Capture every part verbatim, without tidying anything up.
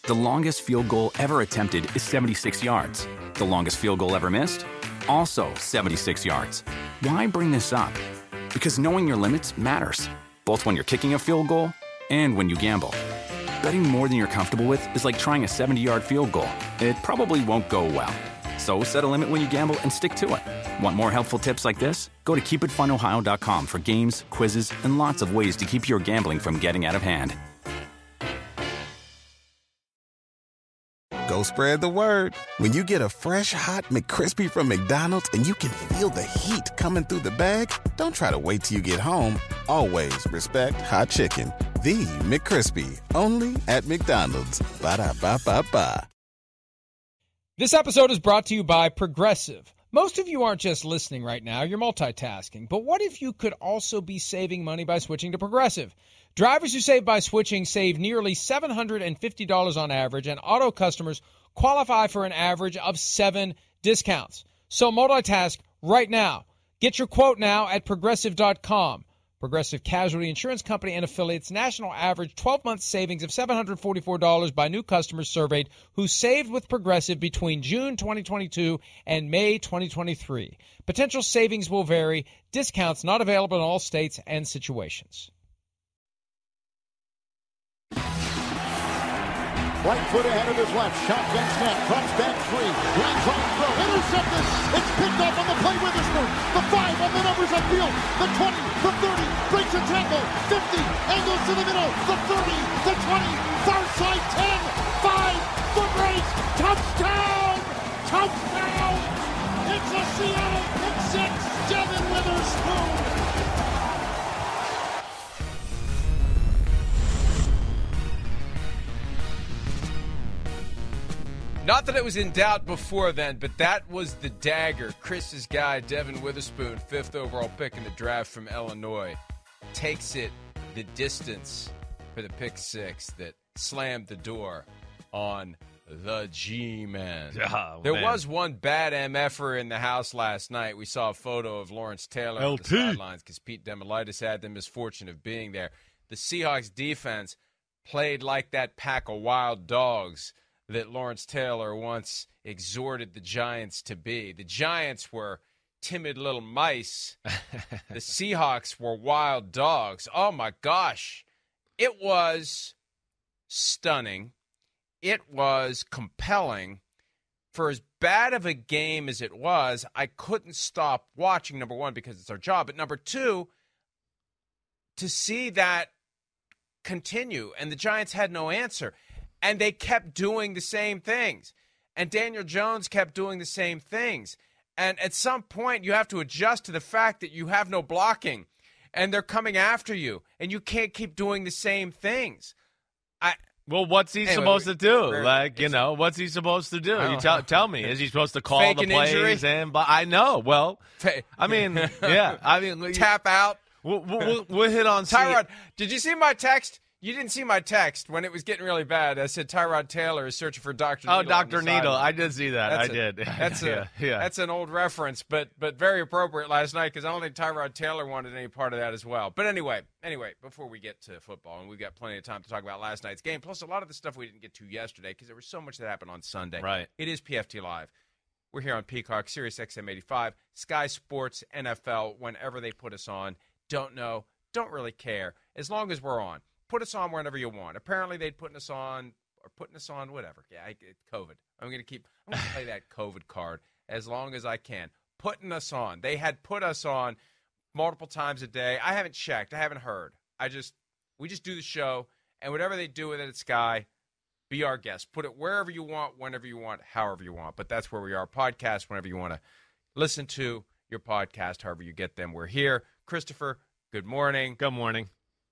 The longest field goal ever attempted is seventy-six yards. The longest field goal ever missed? Also seventy-six yards. Why bring this up? Because knowing your limits matters, both when you're kicking a field goal and when you gamble. Betting more than you're comfortable with is like trying a seventy-yard field goal. It probably won't go well. So set a limit when you gamble and stick to it. Want more helpful tips like this? Go to keep it fun ohio dot com for games, quizzes, and lots of ways to keep your gambling from getting out of hand. Go spread the word. When you get a fresh, hot McCrispy from McDonald's and you can feel the heat coming through the bag, don't try to wait till you get home. Always respect hot chicken. The McCrispy, only at McDonald's. Ba-da-ba-ba-ba. This episode is brought to you by Progressive. Most of you aren't just listening right now, you're multitasking. But what if you could also be saving money by switching to Progressive? Drivers who save by switching save nearly seven hundred fifty dollars on average, and auto customers qualify for an average of seven discounts. So multitask right now. Get your quote now at Progressive dot com. Progressive Casualty Insurance Company and affiliates, national average twelve-month savings of seven hundred forty-four dollars by new customers surveyed who saved with Progressive between June twenty twenty-two and May twenty twenty-three. Potential savings will vary. Discounts not available in all states and situations. Right foot ahead of his left. Shotgun snap. Drops back three. Lands on throw. Intercepted. It's picked up on the play with Witherspoon. The five on the numbers upfield. The twenty. The thirty. Breaks a tackle. fifty. Angles to the middle. The thirty. The twenty. Far side ten. five. Foot race. Touchdown. Touchdown. It's a Seattle pick six. Devin Witherspoon. Not that it was in doubt before then, but that was the dagger. Chris's guy, Devin Witherspoon, fifth overall pick in the draft from Illinois, takes it the distance for the pick six that slammed the door on the G-Man. Oh, there man. was one bad M F-er in the house last night. We saw a photo of Lawrence Taylor on the sidelines because Pete Demolitis had the misfortune of being there. The Seahawks defense played like that pack of wild dogs that Lawrence Taylor once exhorted the Giants to be. The Giants were timid little mice. The Seahawks were wild dogs. Oh, my gosh. It was stunning. It was compelling. For as bad of a game as it was, I couldn't stop watching, number one, because it's our job. But number two, to see that continue, and the Giants had no answer. And they kept doing the same things. And Daniel Jones kept doing the same things. And at some point, you have to adjust to the fact that you have no blocking. And they're coming after you. And you can't keep doing the same things. I Well, what's he anyway, supposed to do? Like, you it's, know, what's he supposed to do? You know. tell tell me. Is he supposed to call Fake the an plays? injury? And but I know. Well, I mean, yeah. I mean, tap out. We'll, we'll, we'll hit on Tyrod. Did you see my text? You didn't see my text when it was getting really bad. I said Tyrod Taylor is searching for Doctor Oh, Needle. Doctor Needle. I did see that. That's I a, did. That's yeah, a yeah. that's an old reference, but but very appropriate last night because I don't think Tyrod Taylor wanted any part of that as well. But anyway, anyway, before we get to football, and we've got plenty of time to talk about last night's game, plus a lot of the stuff we didn't get to yesterday because there was so much that happened on Sunday. Right. It is P F T Live. We're here on Peacock, Sirius X M eighty-five, Sky Sports, N F L, whenever they put us on. Don't know, don't really care, as long as we're on. Put us on whenever you want. Apparently, they'd put us on or putting us on whatever. Yeah, I, COVID. I'm going to keep. I'm going to play that COVID card as long as I can. Putting us on. They had put us on multiple times a day. I haven't checked. I haven't heard. I just we just do the show, and whatever they do with it at Sky, be our guest. Put it wherever you want, whenever you want, however you want. But that's where we are. Podcast whenever you want to listen to your podcast, however you get them. We're here. Christopher, good morning. Good morning.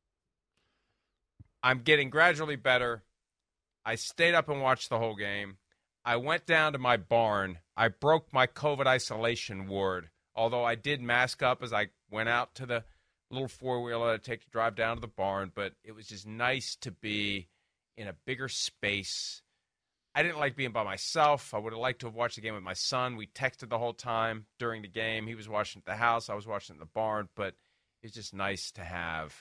I'm getting gradually better. I stayed up and watched the whole game. I went down to my barn. I broke my COVID isolation ward, although I did mask up as I went out to the little four-wheeler I take to drive down to the barn, but it was just nice to be in a bigger space. I didn't like being by myself. I would have liked to have watched the game with my son. We texted the whole time during the game. He was watching at the house. I was watching at the barn, but it's just nice to have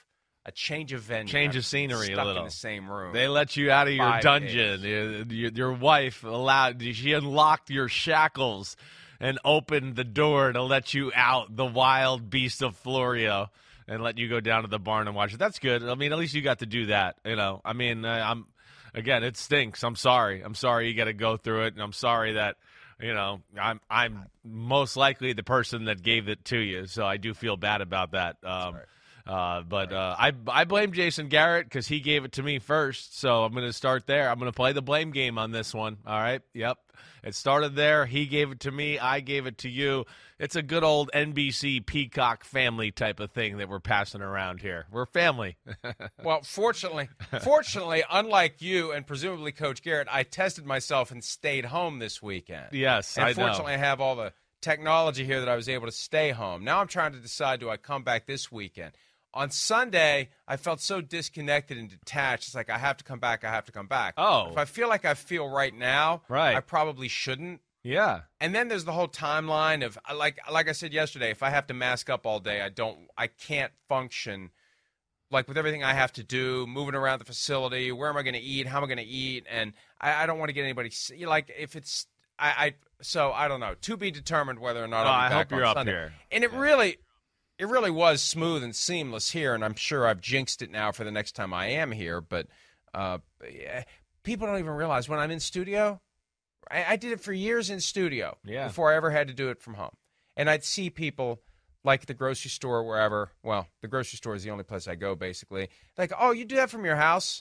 a change of venue. Change of scenery stuck a little. in the same room. They let you out of your Five dungeon. Your, your, your wife allowed, she unlocked your shackles and opened the door to let you out, the wild beast of Florio, and let you go down to the barn and watch it. That's good. I mean, at least you got to do that. You know, I mean, uh, I'm again, it stinks. I'm sorry. I'm sorry you got to go through it, and I'm sorry that, you know, I'm I'm most likely the person that gave it to you. So I do feel bad about that. Um, uh, but uh, I I blame Jason Garrett because he gave it to me first. So I'm going to start there. I'm going to play the blame game on this one. All right. Yep. It started there. He gave it to me. I gave it to you. It's a good old N B C Peacock family type of thing that we're passing around here. We're family. Well, fortunately, fortunately, unlike you and presumably Coach Garrett, I tested myself and stayed home this weekend. Yes, and I know. fortunately, I have all the technology here that I was able to stay home. Now I'm trying to decide, do I come back this weekend? On Sunday, I felt so disconnected and detached. It's like, I have to come back, I have to come back. Oh. If I feel like I feel right now, right. I probably shouldn't. Yeah. And then there's the whole timeline of, like like I said yesterday, if I have to mask up all day, I don't, I can't function, like with everything I have to do, moving around the facility, where am I going to eat, how am I going to eat, and I, I don't want to get anybody, like if it's, I, I, so I don't know, to be determined whether or not oh, I'll be I back hope you're on up Sunday. here. And it yeah. really, it really was smooth and seamless here, and I'm sure I've jinxed it now for the next time I am here, but uh, yeah, people don't even realize when I'm in studio, I, I did it for years in studio yeah. before I ever had to do it from home. And I'd see people like the grocery store, wherever. Well, the grocery store is the only place I go, basically. Like, oh, you do that from your house?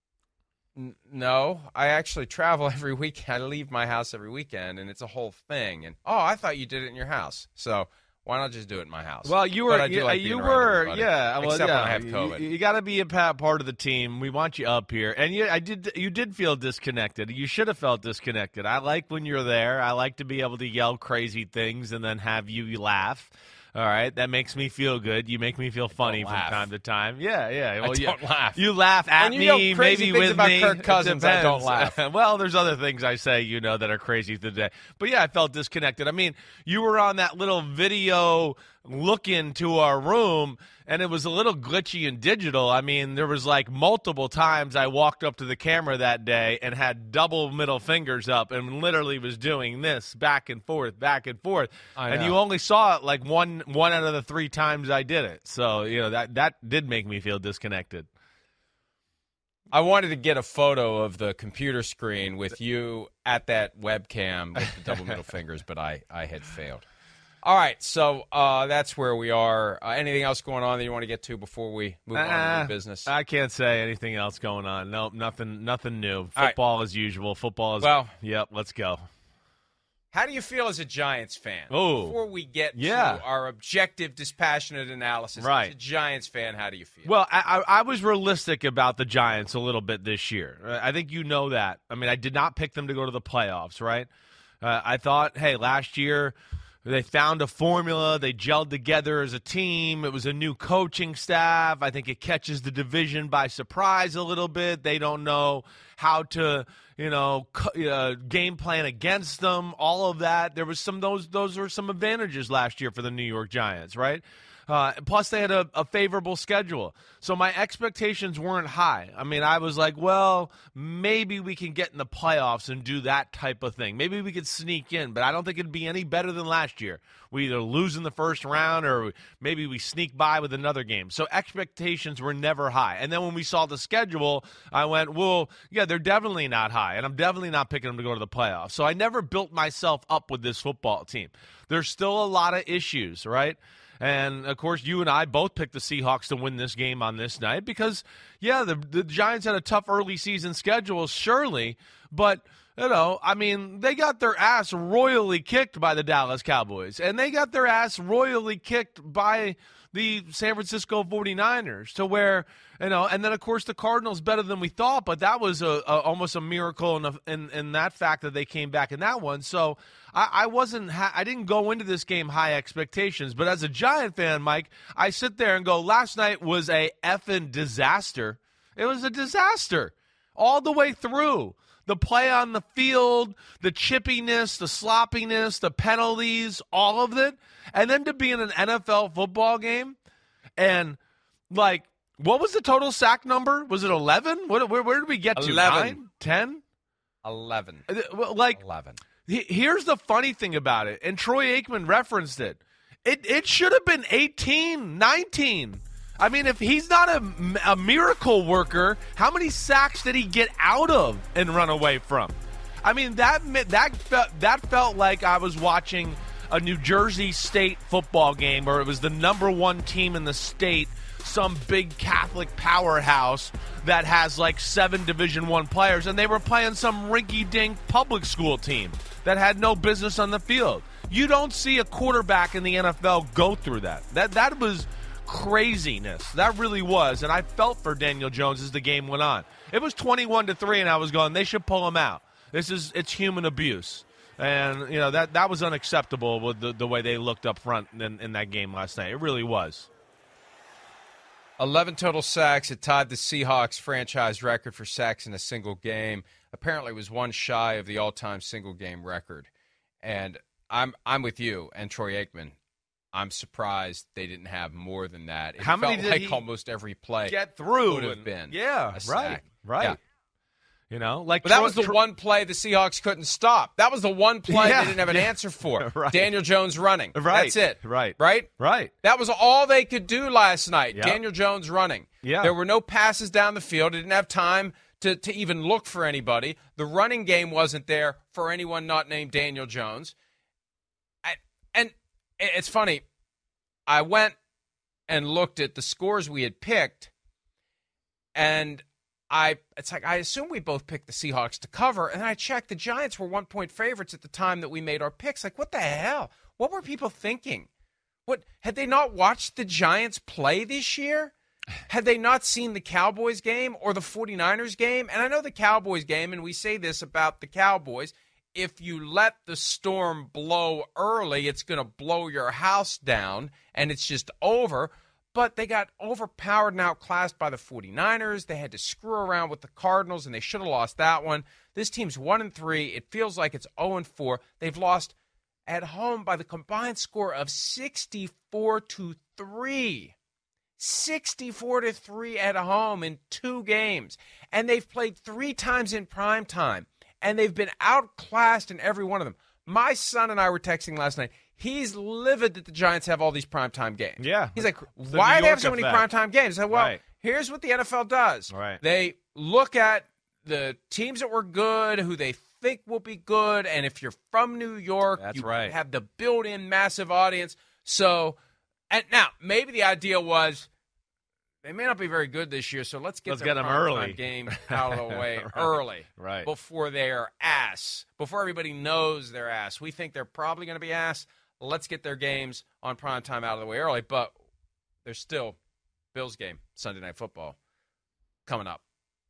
N- no, I actually travel every weekend. I leave my house every weekend, and it's a whole thing. And, oh, I thought you did it in your house. So why not just do it in my house? Well, you were, But I do you, like you being around were, everybody, yeah. Well, except yeah. when I have COVID. You, you got to be a part of the team. We want you up here, and you, I did. You did feel disconnected. You should have felt disconnected. I like when you're there. I like to be able to yell crazy things and then have you laugh. All right, that makes me feel good. You make me feel funny from time to time. Yeah, yeah. Well, I don't yeah. laugh. You laugh at when you me, yell crazy maybe things with about me. Kirk Cousins, I don't laugh. Well, there's other things I say, you know, that are crazy today. But yeah, I felt disconnected. I mean, you were on that little video look into our room, and it was a little glitchy and digital. I mean, there was like multiple times I walked up to the camera that day and had double middle fingers up and literally was doing this back and forth, back and forth. And you only saw it like one one out of the three times I did it. So, you know, that, that did make me feel disconnected. I wanted to get a photo of the computer screen with you at that webcam with the double middle fingers, but I, I had failed. All right, so uh, that's where we are. Uh, anything else going on that you want to get to before we move uh, on to the business? I can't say anything else going on. Nope, nothing nothing new. Football right. as usual. Football is, well, yep, let's go. How do you feel as a Giants fan? Oh, Before we get yeah. to our objective, dispassionate analysis, right. as a Giants fan, how do you feel? Well, I, I, I was realistic about the Giants a little bit this year. I think you know that. I mean, I did not pick them to go to the playoffs, right? Uh, I thought, hey, last year – they found a formula. They gelled together as a team. It was a new coaching staff. I think it catches the division by surprise a little bit. They don't know how to, you know, uh, game plan against them. All of that. There was some those those were some advantages last year for the New York Giants, right? Uh, plus, they had a, a favorable schedule. So my expectations weren't high. I mean, I was like, well, maybe we can get in the playoffs and do that type of thing. Maybe we could sneak in, but I don't think it'd be any better than last year. We either lose in the first round or maybe we sneak by with another game. So expectations were never high. And then when we saw the schedule, I went, well, yeah, they're definitely not high, and I'm definitely not picking them to go to the playoffs. So I never built myself up with this football team. There's still a lot of issues, right? And, of course, you and I both picked the Seahawks to win this game on this night because, yeah, the, the Giants had a tough early season schedule, surely. But, you know, I mean, they got their ass royally kicked by the Dallas Cowboys. And they got their ass royally kicked by the San Francisco forty-niners to where, you know, and then, of course, the Cardinals better than we thought. But that was a, a almost a miracle in, a, in, in that fact that they came back in that one. So I, I wasn't ha- I didn't go into this game high expectations. But as a Giant fan, Mike, I sit there and go, last night was a effing disaster. It was a disaster all the way through. The play on the field, the chippiness, the sloppiness, the penalties, all of it. And then to be in an N F L football game and, like, What was the total sack number? Was it eleven? What, where, where did we get to? eleven. nine? ten? eleven. Well, like, eleven. Here's the funny thing about it, and Troy Aikman referenced it. It, it should have been eighteen, nineteen. I mean, if he's not a, a miracle worker, how many sacks did he get out of and run away from? I mean, that that felt, that felt like I was watching a New Jersey State football game, or it was the number one team in the state, some big Catholic powerhouse that has like seven Division One players, and they were playing some rinky-dink public school team that had no business on the field. You don't see a quarterback in the N F L go through that. That that was craziness. That really was, and I felt for Daniel Jones as the game went on. It was twenty-one to three, and I was going, they should pull him out. This is it's human abuse. And, you know, that that was unacceptable with the, the way they looked up front in, in that game last night. It really was. eleven total sacks. It tied the Seahawks franchise record for sacks in a single game. Apparently it was one shy of the all-time single-game record. And I'm I'm with you and Troy Aikman. I'm surprised they didn't have more than that. It How many felt did like he almost every play get through would have and, been yeah, a right, sack. right. Yeah. You know, like But that Troy, was the Troy, one play the Seahawks couldn't stop. That was the one play Yeah, they didn't have an yeah. answer for. Right. Daniel Jones running. Right. That's it. Right. Right? Right. That was all they could do last night. Yep. Daniel Jones running. Yeah. There were no passes down the field. They didn't have time to, to even look for anybody. The running game wasn't there for anyone not named Daniel Jones. I, and it's funny. I went and looked at the scores we had picked, and I it's like I assume we both picked the Seahawks to cover, and I checked. The Giants were one-point favorites at the time that we made our picks. Like, what the hell? What were people thinking? What had they not watched the Giants play this year? Had they not seen the Cowboys game or the 49ers game? And I know the Cowboys game, and we say this about the Cowboys, if you let the storm blow early, it's going to blow your house down, and it's just over. But they got overpowered and outclassed by the 49ers. They had to screw around with the Cardinals, and they should have lost that one. This team's one and three. It feels like it's oh and four. They've lost at home by the combined score of sixty-four to three. sixty-four to three at home in two games. And they've played three times in prime time, and they've been outclassed in every one of them. My son and I were texting last night. He's livid that the Giants have all these primetime games. Yeah. He's like, The why New do they have York so many effect. primetime games? I said, well, Right. here's what the N F L does. Right. They look at the teams that were good, who they think will be good, and if you're from New York, That's you right. have the built-in massive audience. So, and now, maybe the idea was, they may not be very good this year, so let's get Let's their get them primetime early. game out of the way Right. early, Right. before they're ass, before everybody knows they're ass. We think they're probably going to be ass. Let's get their games on primetime out of the way early, but there's still Bills game, Sunday Night Football, coming up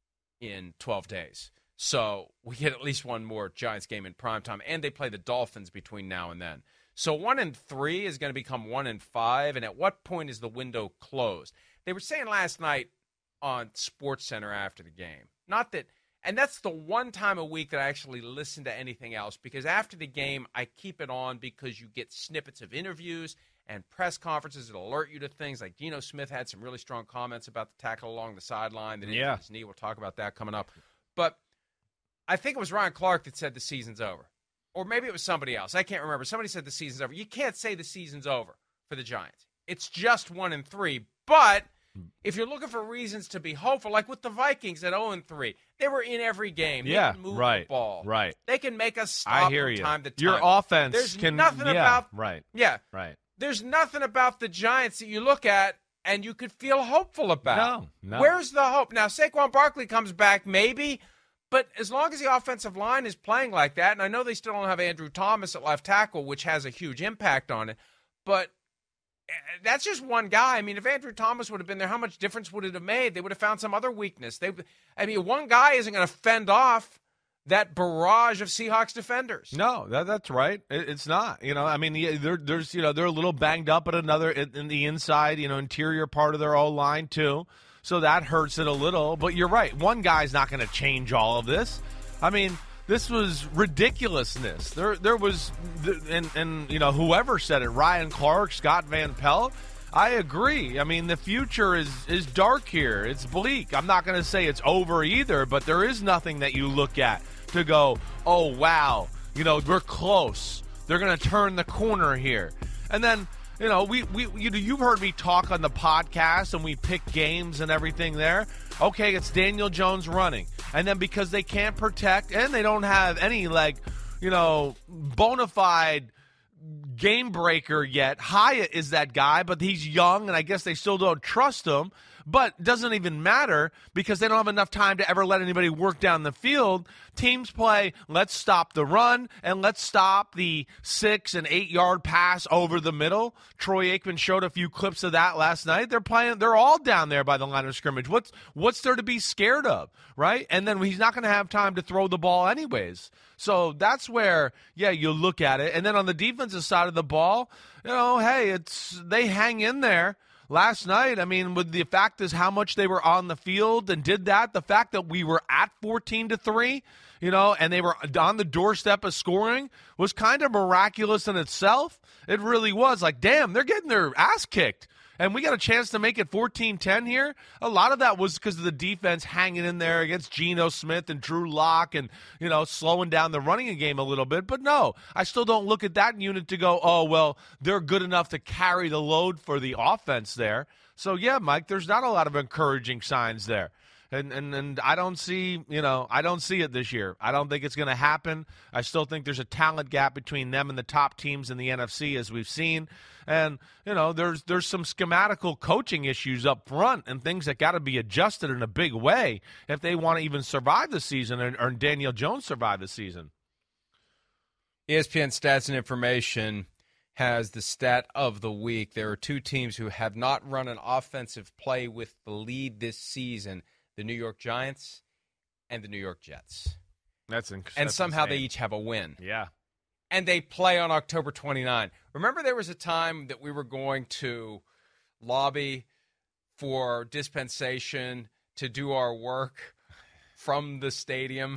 in twelve days. So we get at least one more Giants game in primetime, and they play the Dolphins between now and then. So one and three is going to become one and five, and at what point is the window closed? They were saying last night on SportsCenter after the game, not that, and that's the one time a week that I actually listen to anything else, because after the game, I keep it on because you get snippets of interviews and press conferences that alert you to things. Like Geno Smith had some really strong comments about the tackle along the sideline that injured Yeah. his knee. We'll talk about that coming up. But I think it was Ryan Clark that said the season's over. Or maybe it was somebody else. I can't remember. Somebody said the season's over. You can't say the season's over for the Giants. It's just one and three. But if you're looking for reasons to be hopeful, like with the Vikings at oh and three, they were in every game. They Yeah, can move right, the ball. right. They can make us stop I hear from you. time to time. Your offense There's can nothing yeah, about right. Yeah. Right. There's nothing about the Giants that you look at and you could feel hopeful about. No, no. Where's the hope? Now, Saquon Barkley comes back, maybe, but as long as the offensive line is playing like that, and I know they still don't have Andrew Thomas at left tackle, which has a huge impact on it, but that's just one guy. I mean, if Andrew Thomas would have been there, how much difference would it have made? They would have found some other weakness. They, I mean, one guy isn't going to fend off that barrage of Seahawks defenders. No, that, that's right. It, it's not. You know, I mean, the- they're, there's you know they're a little banged up at another in, in the inside, you know, interior part of their O line too. So that hurts it a little. But you're right. One guy's not going to change all of this. I mean, this was ridiculousness. There, there was, and and you know, whoever said it, Ryan Clark, Scott Van Pelt. I agree. I mean, the future is, is dark here. It's bleak. I'm not going to say it's over either, but there is nothing that you look at to go, oh, wow, you know, we're close. They're going to turn the corner here. And then, you know, we, we you, you've heard me talk on the podcast, and we pick games and everything there. Okay, it's Daniel Jones running. And then because they can't protect and they don't have any, like, you know, bona fide game breaker yet. Hyatt is that guy, but he's young, and I guess they still don't trust him. But it doesn't even matter because they don't have enough time to ever let anybody work down the field. Teams play, let's stop the run, and let's stop the six- and eight-yard pass over the middle. Troy Aikman showed a few clips of that last night. They're playing, they're all down there by the line of scrimmage. What's what's there to be scared of, right? And then he's not going to have time to throw the ball anyways. So that's where, yeah, you look at it. And then on the defensive side of the ball, you know, hey, it's they hang in there. Last night, I mean, with the fact is how much they were on the field and did that, the fact that we were at fourteen to three, you know, and they were on the doorstep of scoring was kind of miraculous in itself. It really was. Like, damn, they're getting their ass kicked. And we got a chance to make it fourteen ten here. A lot of that was because of the defense hanging in there against Geno Smith and Drew Lock and, you know, slowing down the running game a little bit. But no, I still don't look at that unit to go, oh, well, they're good enough to carry the load for the offense there. So, yeah, Mike, there's not a lot of encouraging signs there. And, and and I don't see, you know, I don't see it this year. I don't think it's going to happen. I still think there's a talent gap between them and the top teams in the N F C, as we've seen. And, you know, there's there's some schematical coaching issues up front and things that got to be adjusted in a big way if they want to even survive the season or, or Daniel Jones survive the season. E S P N Stats and Information has the stat of the week. There are two teams who have not run an offensive play with the lead this season. The New York Giants and the New York Jets. That's inc- And that's somehow insane. they each have a win. Yeah. And they play on October twenty-ninth. Remember there was a time that we were going to lobby for dispensation to do our work from the stadium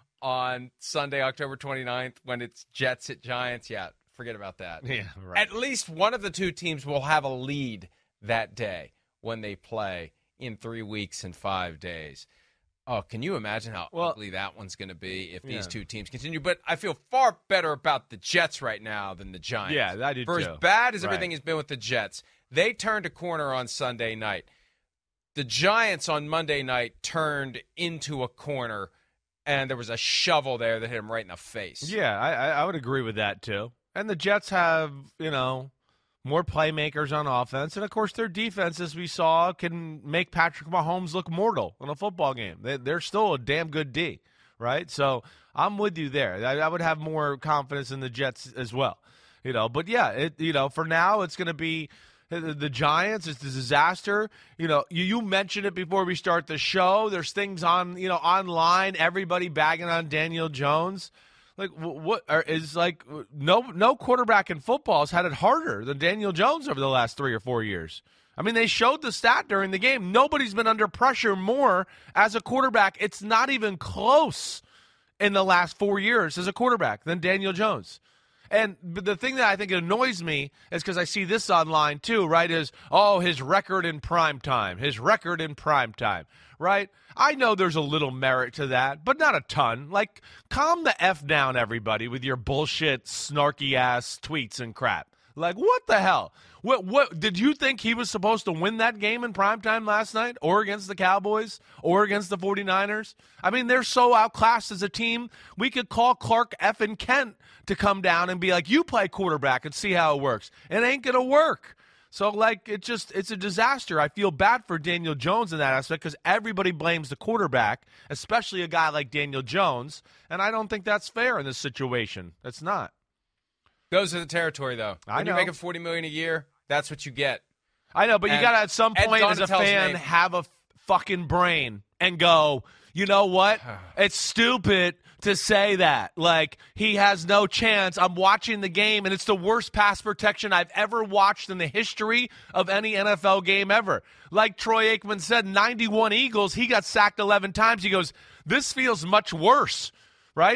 on Sunday, October twenty-ninth, when it's Jets at Giants? Yeah, forget about that. Yeah, right. At least one of the two teams will have a lead that day when they play in three weeks and five days. Oh, can you imagine how well, ugly that one's going to be if these yeah. two teams continue? But I feel far better about the Jets right now than the Giants. Yeah, I do For too. as bad as right. everything has been with the Jets, they turned a corner on Sunday night. The Giants on Monday night turned into a corner, and there was a shovel there that hit them right in the face. Yeah, I, I would agree with that too. And the Jets have, you know, more playmakers on offense. And, of course, their defense, as we saw, can make Patrick Mahomes look mortal in a football game. They, they're still a damn good D, right? So I'm with you there. I, I would have more confidence in the Jets as well. You know, but, yeah, it, you know, for now it's going to be the, the Giants. It's a disaster. You know, you, you mentioned it before we start the show. There's things on, you know, online, everybody bagging on Daniel Jones. Like, what are, is like no no quarterback in football has had it harder than Daniel Jones over the last three or four years. I mean, they showed the stat during the game. Nobody's been under pressure more as a quarterback. It's not even close in the last four years as a quarterback than Daniel Jones. And the thing that I think annoys me is because I see this online too, right, is, oh, his record in prime time, his record in prime time, right? I know there's a little merit to that, but not a ton. Like, calm the F down, everybody, with your bullshit, snarky-ass tweets and crap. Like, what the hell? What? What did you think he was supposed to win that game in primetime last night, or against the Cowboys, or against the forty-niners? I mean, they're so outclassed as a team, we could call Clark effing Kent to come down and be like, you play quarterback and see how it works. It ain't going to work. So, like, it just, it's a disaster. I feel bad for Daniel Jones in that aspect because everybody blames the quarterback, especially a guy like Daniel Jones, and I don't think that's fair in this situation. It's not. Goes to the territory, though. When I know. you're making forty million dollars a year, that's what you get. I know, but And you got to at some Ed point as a Donatell's fan name- have a f- fucking brain and go, you know what? It's stupid to say that. Like, he has no chance. I'm watching the game, and it's the worst pass protection I've ever watched in the history of any N F L game ever. Like Troy Aikman said, ninety-one Eagles, he got sacked eleven times. He goes, this feels much worse, right?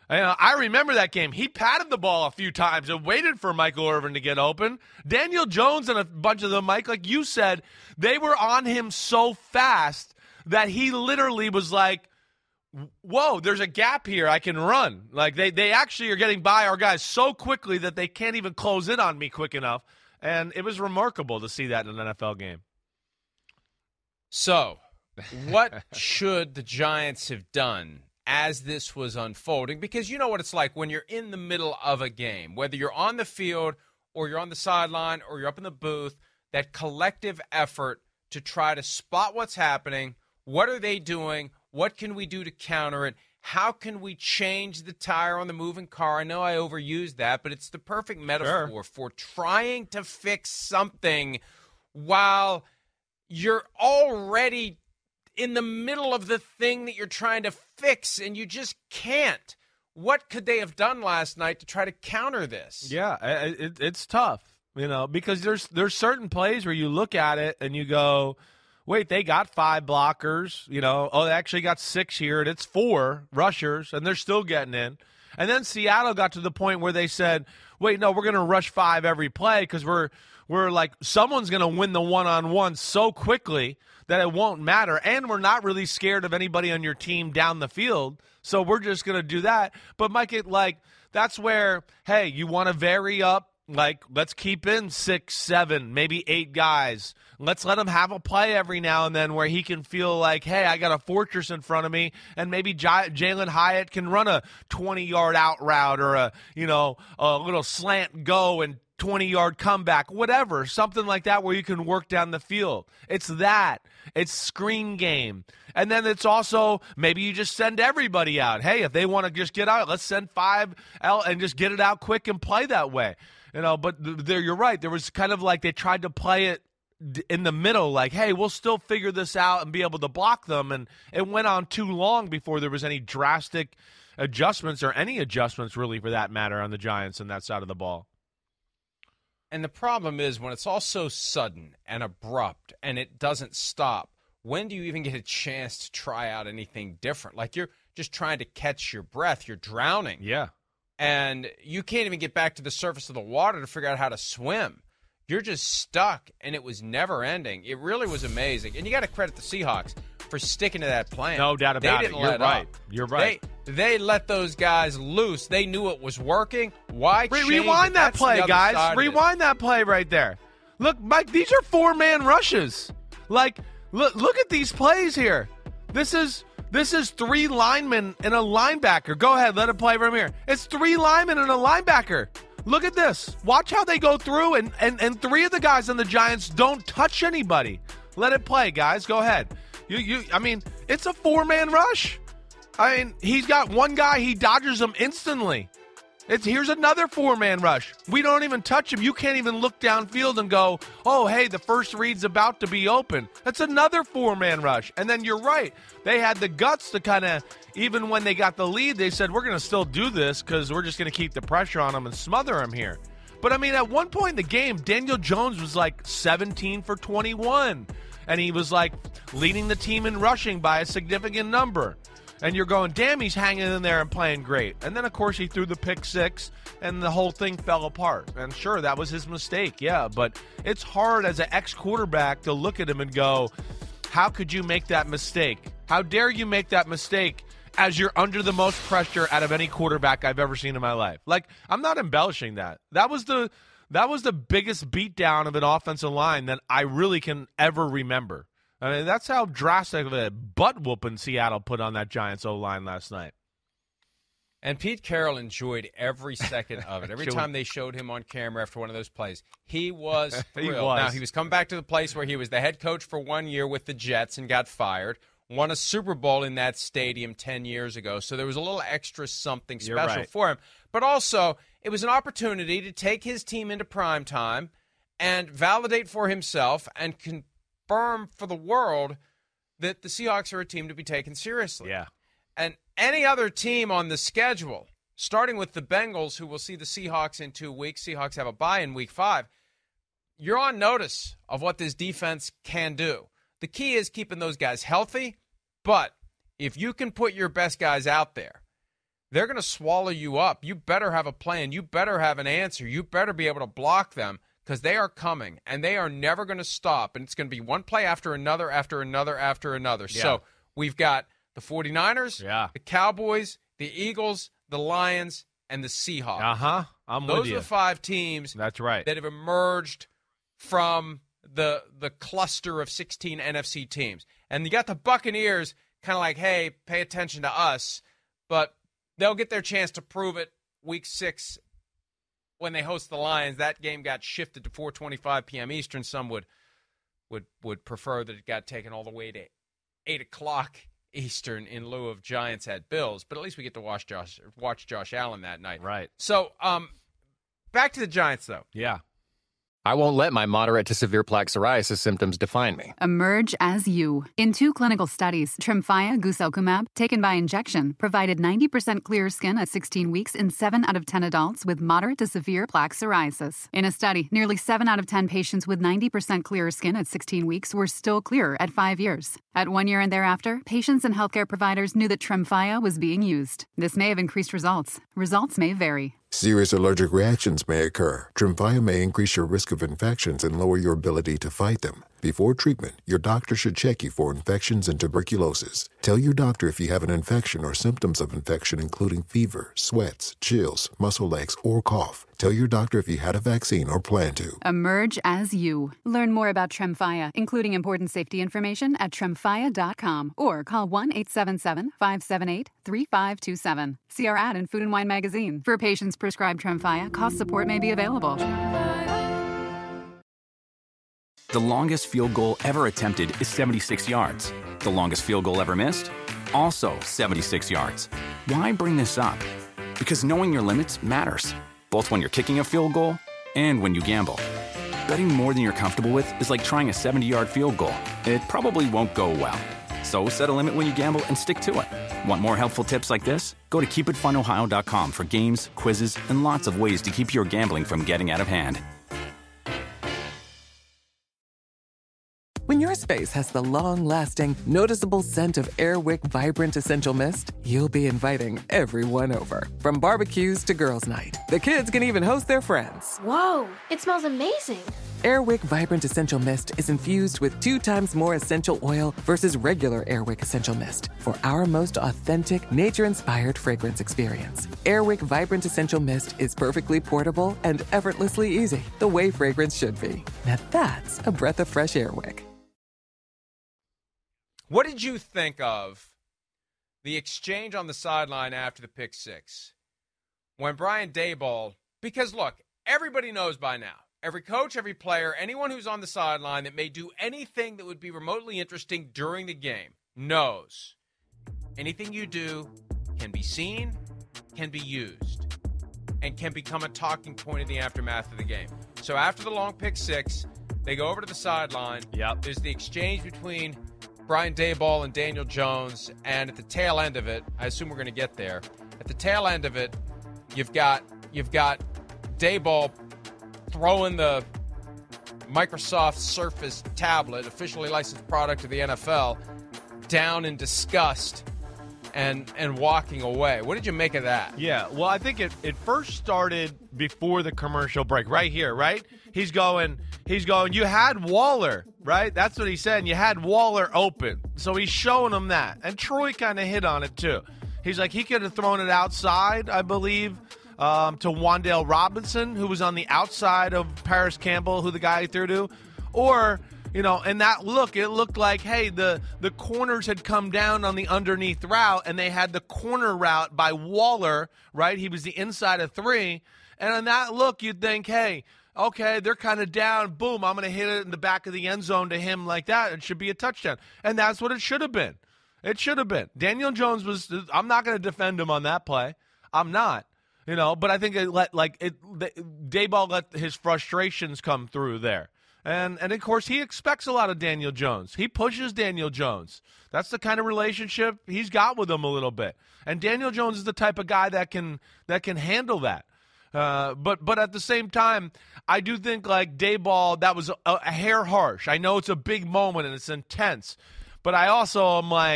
I, uh, I remember that game. He patted the ball a few times and waited for Michael Irvin to get open. Daniel Jones and a bunch of them, Mike, like you said, they were on him so fast that he literally was like, whoa, there's a gap here. I can run. Like they, they actually are getting by our guys so quickly that they can't even close in on me quick enough. And it was remarkable to see that in an N F L game. So, what should the Giants have done as this was unfolding? Because you know what it's like when you're in the middle of a game, whether you're on the field or you're on the sideline or you're up in the booth, that collective effort to try to spot what's happening. What are they doing? What can we do to counter it? How can we change the tire on the moving car? I know I overused that, but it's the perfect metaphor sure. for trying to fix something while you're already in the middle of the thing that you're trying to fix, and you just can't. What could they have done last night to try to counter this? Yeah, it, it's tough, you know, because there's there's certain plays where you look at it and you go, wait, they got five blockers, you know, oh, they actually got six here, and it's four rushers, and they're still getting in. And then Seattle got to the point where they said, wait, no, we're going to rush five every play because we're, we're like, someone's going to win the one-on-one so quickly that it won't matter, and we're not really scared of anybody on your team down the field, so we're just going to do that. But, Mike, it, like, that's where, hey, you want to vary up, like, let's keep in six, seven, maybe eight guys. Let's let him have a play every now and then where he can feel like, hey, I got a fortress in front of me, and maybe J- Jalen Hyatt can run a twenty-yard out route or a, you know, a little slant go and twenty-yard comeback, whatever, something like that where you can work down the field. It's that. It's screen game. And then it's also maybe you just send everybody out. Hey, if they want to just get out, let's send five out and just get it out quick and play that way. You know, but there, you're right. There was kind of like they tried to play it in the middle, like, hey, we'll still figure this out and be able to block them. And it went on too long before there was any drastic adjustments or any adjustments, really, for that matter, on the Giants and that side of the ball. And the problem is when it's all so sudden and abrupt and it doesn't stop, when do you even get a chance to try out anything different? Like you're just trying to catch your breath. You're drowning. Yeah. And you can't even get back to the surface of the water to figure out how to swim. You're just stuck, and it was never ending. It really was amazing. And you got to credit the Seahawks for sticking to that plan. No doubt about they it. Didn't You're let right. Up. You're right. They, they let those guys loose. They knew it was working. Why Re- change Rewind it? that That's play, guys. Rewind that play right there. Look, Mike, these are four-man rushes. Like, look, look at these plays here. This is this is three linemen and a linebacker. Go ahead, let it play from here. It's three linemen and a linebacker. Look at this. Watch how they go through, and, and, and three of the guys on the Giants don't touch anybody. Let it play, guys. Go ahead. You you. I mean, it's a four-man rush. I mean, he's got one guy. He dodges him instantly. It's here's another four-man rush. We don't even touch him. You can't even look downfield and go, oh, hey, the first read's about to be open. That's another four-man rush. And then you're right. They had the guts to kind of, even when they got the lead, they said, we're going to still do this because we're just going to keep the pressure on them and smother them here. But, I mean, at one point in the game, Daniel Jones was like seventeen for twenty-one. And he was like leading the team in rushing by a significant number. And you're going, damn, he's hanging in there and playing great. And then, of course, he threw the pick six, and the whole thing fell apart. And sure, that was his mistake, yeah. But it's hard as an ex-quarterback to look at him and go, how could you make that mistake? How dare you make that mistake as you're under the most pressure out of any quarterback I've ever seen in my life? Like, I'm not embellishing that. That was the that was the biggest beatdown of an offensive line that I really can ever remember. I mean, that's how drastic of a butt-whooping Seattle put on that Giants O-line last night. And Pete Carroll enjoyed every second of it. Every time they showed him on camera after one of those plays, he was thrilled. he was. Now, he was coming back to the place where he was the head coach for one year with the Jets and got fired, won a Super Bowl in that stadium ten years ago, so there was a little extra something special right. for him. But also, it was an opportunity to take his team into prime time and validate for himself and con- confirm for the world that the Seahawks are a team to be taken seriously. Yeah. And any other team on the schedule, starting with the Bengals, who will see the Seahawks in two weeks, Seahawks have a bye in week five, you're on notice of what this defense can do. The key is keeping those guys healthy, but if you can put your best guys out there, they're going to swallow you up. You better have a plan. You better have an answer. You better be able to block them because they are coming, and they are never going to stop. And it's going to be one play after another, after another, after another. Yeah. So we've got the 49ers, yeah. the Cowboys, the Eagles, the Lions, and the Seahawks. Uh-huh. I'm Those with you. are the five teams That's right. that have emerged from the the cluster of sixteen N F C teams. And you got the Buccaneers kind of like, hey, pay attention to us. But they'll get their chance to prove it week six when they host the Lions. That game got shifted to four twenty-five p.m. Eastern. Some would would would prefer that it got taken all the way to eight o'clock Eastern in lieu of Giants at Bills. But at least we get to watch Josh watch Josh Allen that night. Right. So um, back to the Giants, though. Yeah. I won't let my moderate to severe plaque psoriasis symptoms define me. Emerge as you. In two clinical studies, Tremfya guselkumab, taken by injection, provided ninety percent clearer skin at sixteen weeks in seven out of ten adults with moderate to severe plaque psoriasis. In a study, nearly seven out of ten patients with ninety percent clearer skin at sixteen weeks were still clearer at five years. At one year and thereafter, patients and healthcare providers knew that Tremfya was being used. This may have increased results. Results may vary. Serious allergic reactions may occur. Tremfya may increase your risk of infections and lower your ability to fight them. Before treatment, your doctor should check you for infections and tuberculosis. Tell your doctor if you have an infection or symptoms of infection, including fever, sweats, chills, muscle aches, or cough. Tell your doctor if you had a vaccine or plan to. Emerge as you. Learn more about Tremfya, including important safety information at tremfya dot com or call one eight seven seven, five seven eight, three five two seven. See our ad in Food and Wine magazine. For patients prescribed Tremfya, cost support may be available. The longest field goal ever attempted is seventy-six yards. The longest field goal ever missed? Also seventy-six yards. Why bring this up? Because knowing your limits matters, both when you're kicking a field goal and when you gamble. Betting more than you're comfortable with is like trying a seventy-yard field goal. It probably won't go well. So set a limit when you gamble and stick to it. Want more helpful tips like this? Go to keep it fun ohio dot com for games, quizzes, and lots of ways to keep your gambling from getting out of hand. When your space has the long-lasting, noticeable scent of Air Wick Vibrant Essential Mist, you'll be inviting everyone over. From barbecues to girls' night, the kids can even host their friends. Whoa, it smells amazing. Air Wick Vibrant Essential Mist is infused with two times more essential oil versus regular Air Wick Essential Mist for our most authentic, nature-inspired fragrance experience. Air Wick Vibrant Essential Mist is perfectly portable and effortlessly easy, the way fragrance should be. Now that's a breath of fresh Air Wick. What did you think of the exchange on the sideline after the pick six when Brian Daboll, because look, everybody knows by now, every coach, every player, anyone who's on the sideline that may do anything that would be remotely interesting during the game knows anything you do can be seen, can be used, and can become a talking point in the aftermath of the game. So after the long pick six, they go over to the sideline. Yep. There's the exchange between Brian Daboll and Daniel Jones, and at the tail end of it, I assume we're going to get there. At the tail end of it, you've got you've got Daboll throwing the Microsoft Surface tablet, officially licensed product of the N F L, down in disgust and and walking away. What did you make of that? Yeah, well, I think it, it first started before the commercial break, right here, right? He's going, he's going, you had Waller, right? That's what he said, and you had Waller open. So he's showing him that. And Troy kind of hit on it, too. He's like, he could have thrown it outside, I believe, um, to Wan'Dale Robinson, who was on the outside of Paris Campbell, who the guy he threw to. Or, you know, and that look, it looked like, hey, the, the corners had come down on the underneath route, and they had the corner route by Waller, right? He was the inside of three. And on that look, you'd think, hey, okay, they're kind of down. Boom, I'm going to hit it in the back of the end zone to him like that. It should be a touchdown. And that's what it should have been. It should have been. Daniel Jones was – I'm not going to defend him on that play. I'm not. You know, but I think it let, like, it, Daboll let his frustrations come through there. And, and, of course, he expects a lot of Daniel Jones. He pushes Daniel Jones. That's the kind of relationship he's got with him a little bit. And Daniel Jones is the type of guy that can that can handle that. Uh, but but at the same time, I do think, like, Daboll, that was a, a hair harsh. I know it's a big moment and it's intense. But I also am like,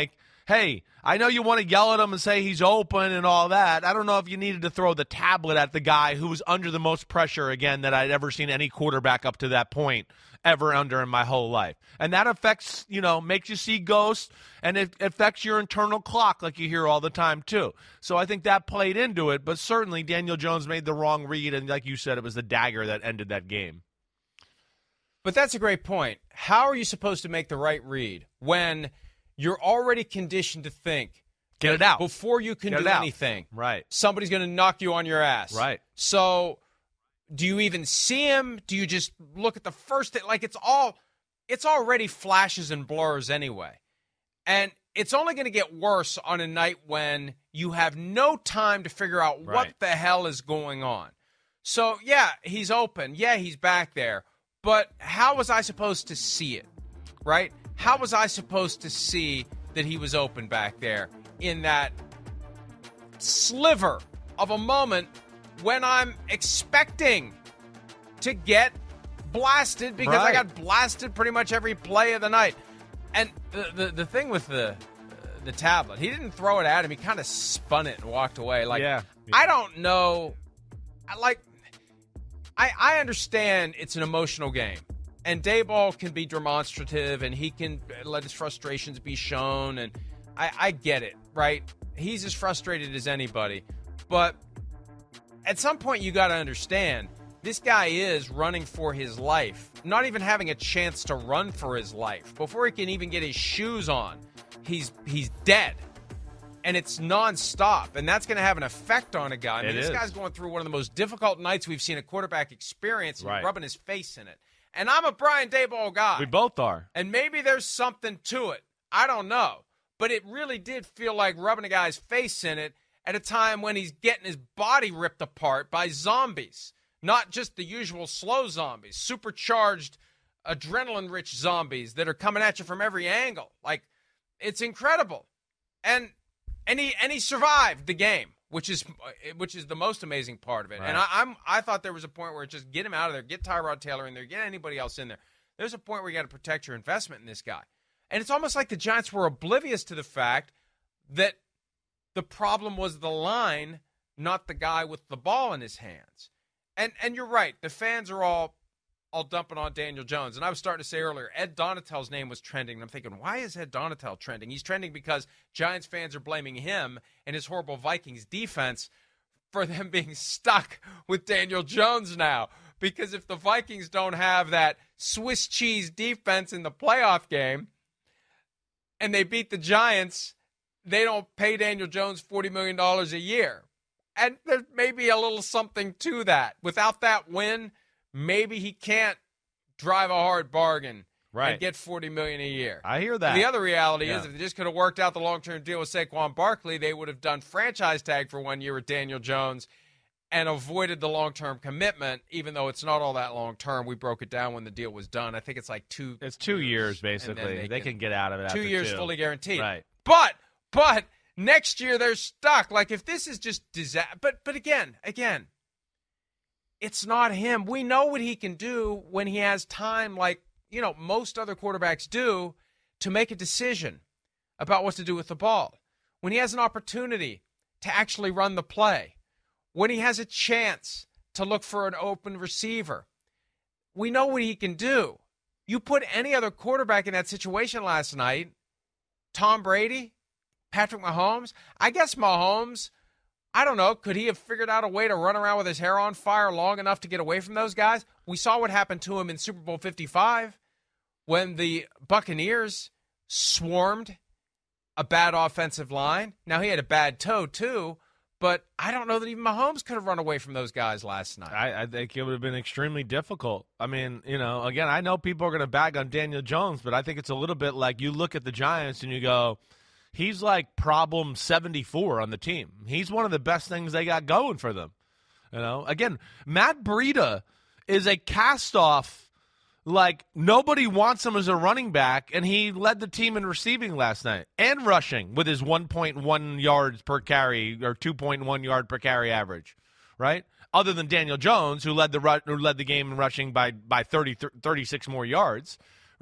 hey, I know you want to yell at him and say he's open and all that. I don't know if you needed to throw the tablet at the guy who was under the most pressure, again, that I'd ever seen any quarterback up to that point ever under in my whole life. And that affects, you know, makes you see ghosts, and it affects your internal clock like you hear all the time too. So I think that played into it, but certainly Daniel Jones made the wrong read, and like you said, it was the dagger that ended that game. But that's a great point. How are you supposed to make the right read when you're already conditioned to think, get it out before you can Get do anything? Right. Somebody's going to knock you on your ass. Right. So do you even see him? Do you just look at the first thing? Like, it's all, it's already flashes and blurs anyway. And it's only going to get worse on a night when you have no time to figure out Right. what the hell is going on. So, yeah, he's open. Yeah, he's back there. But how was I supposed to see it, right? How was I supposed to see that he was open back there in that sliver of a moment when I'm expecting to get blasted because Right. I got blasted pretty much every play of the night? And the the, the thing with the uh, the tablet, he didn't throw it at him. He kind of spun it and walked away. Like, Yeah. I don't know. I like... I, I understand it's an emotional game, and Daboll can be demonstrative, and he can let his frustrations be shown, and I, I get it, right? He's as frustrated as anybody, but at some point you got to understand this guy is running for his life, not even having a chance to run for his life. Before he can even get his shoes on, he's he's dead. And it's nonstop, and that's going to have an effect on a guy. I mean, It this is. guy's going through one of the most difficult nights we've seen a quarterback experience, and Right. rubbing his face in it. And I'm a Brian Daboll guy. We both are. And maybe there's something to it. I don't know. But it really did feel like rubbing a guy's face in it at a time when he's getting his body ripped apart by zombies. Not just the usual slow zombies, supercharged, adrenaline-rich zombies that are coming at you from every angle. Like, it's incredible. And... And he and he survived the game, which is which is the most amazing part of it. Right. And I, I'm I thought there was a point where just get him out of there, get Tyrod Taylor in there, get anybody else in there. There's a point where you got to protect your investment in this guy. And it's almost like the Giants were oblivious to the fact that the problem was the line, not the guy with the ball in his hands. And and you're right, the fans are all all dumping on Daniel Jones. And I was starting to say earlier, Ed Donatell's name was trending. And I'm thinking, why is Ed Donatell trending? He's trending because Giants fans are blaming him and his horrible Vikings defense for them being stuck with Daniel Jones now. Because if the Vikings don't have that Swiss cheese defense in the playoff game and they beat the Giants, they don't pay Daniel Jones forty million dollars a year. And there may be a little something to that. Without that win, maybe he can't drive a hard bargain Right. and get forty million dollars a year. I hear that. The other reality Yeah. is if they just could have worked out the long-term deal with Saquon Barkley, they would have done franchise tag for one year with Daniel Jones and avoided the long-term commitment, even though it's not all that long-term. We broke it down when the deal was done. I think it's like two It's two years, and then basically. They, can, get out of it Two after years two. fully guaranteed. Right. But, but, next year they're stuck. Like, if this is just disaster. But, but again, again, it's not him. We know what he can do when he has time, like, you know, most other quarterbacks do, to make a decision about what to do with the ball. When he has an opportunity to actually run the play. When he has a chance to look for an open receiver. We know what he can do. You put any other quarterback in that situation last night, Tom Brady, Patrick Mahomes, I guess Mahomes, I don't know, could he have figured out a way to run around with his hair on fire long enough to get away from those guys? We saw what happened to him in Super Bowl fifty-five when the Buccaneers swarmed a bad offensive line. Now, he had a bad toe, too, but I don't know that even Mahomes could have run away from those guys last night. I, I think it would have been extremely difficult. I mean, you know, again, I know people are going to bag on Daniel Jones, but I think it's a little bit like you look at the Giants and you go, he's like problem seventy-four on the team. He's one of the best things they got going for them. You know, again, Matt Breida is a cast-off. Like, nobody wants him as a running back, and he led the team in receiving last night and rushing with his one point one yards per carry or two point one yard per carry average, right? Other than Daniel Jones, who led the ru- who led the game in rushing by by thirty, thirty-six more yards,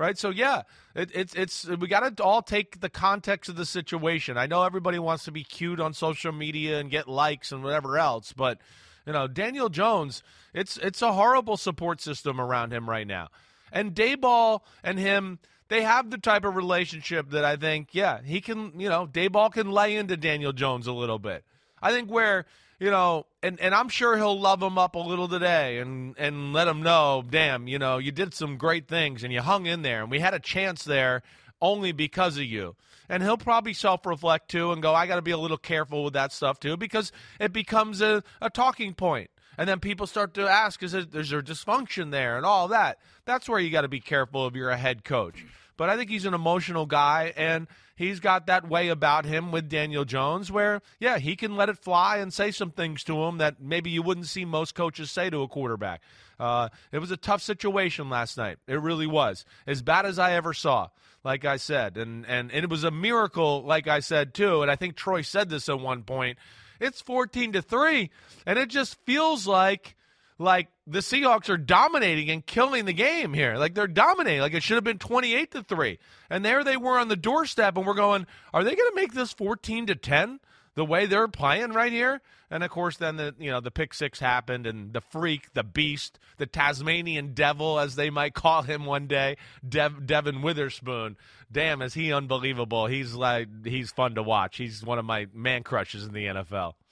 right? So, yeah, it, it's it's we got to all take the context of the situation. I know everybody wants to be cute on social media and get likes and whatever else, but, you know, Daniel Jones, it's it's a horrible support system around him right now. And Daboll and him, they have the type of relationship that I think, yeah, he can, you know, Daboll can lay into Daniel Jones a little bit. I think where, you know, and, and I'm sure he'll love him up a little today and, and let him know, damn, you know, you did some great things and you hung in there and we had a chance there only because of you. And he'll probably self-reflect too and go, I got to be a little careful with that stuff too, because it becomes a, a talking point. And then people start to ask, is, it, is there dysfunction there and all that? That's where you got to be careful if you're a head coach. But I think he's an emotional guy, and he's got that way about him with Daniel Jones where, yeah, he can let it fly and say some things to him that maybe you wouldn't see most coaches say to a quarterback. Uh, it was a tough situation last night. It really was. As bad as I ever saw, like I said. And, and, and it was a miracle, like I said, too. And I think Troy said this at one point. It's fourteen to three, and it just feels like like the Seahawks are dominating and killing the game here. Like they're dominating. Like it should have been twenty-eight to three. And there they were on the doorstep, and we're going, are they going to make this fourteen to ten the way they're playing right here? And, of course, then the you know the pick six happened, and the freak, the beast, the Tasmanian devil, as they might call him one day, Dev, Devin Witherspoon. Damn, is he unbelievable. He's like he's fun to watch. He's one of my man crushes in the N F L.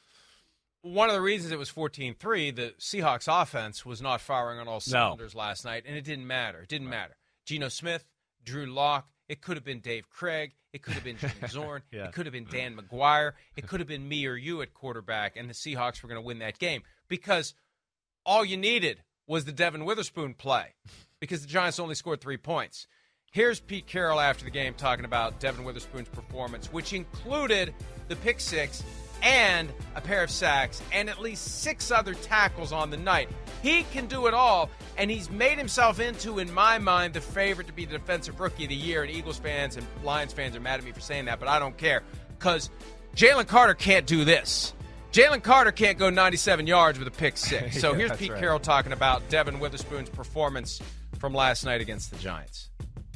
One of the reasons it was fourteen three, the Seahawks offense was not firing on all cylinders no. last night, and it didn't matter. It didn't matter. Geno Smith, Drew Lock, it could have been Dave Craig, it could have been Jim Zorn, yeah. it could have been Dan McGuire, it could have been me or you at quarterback, and the Seahawks were going to win that game because all you needed was the Devin Witherspoon play because the Giants only scored three points. Here's Pete Carroll after the game talking about Devin Witherspoon's performance, which included the pick six and a pair of sacks and at least six other tackles on the night. He can do it all, and he's made himself into, in my mind, the favorite to be the defensive rookie of the year, and Eagles fans and Lions fans are mad at me for saying that, but I don't care because Jalen Carter can't do this. Jalen Carter can't go ninety-seven yards with a pick six. So yeah, here's Pete right. Carroll talking about Devin Witherspoon's performance from last night against the Giants.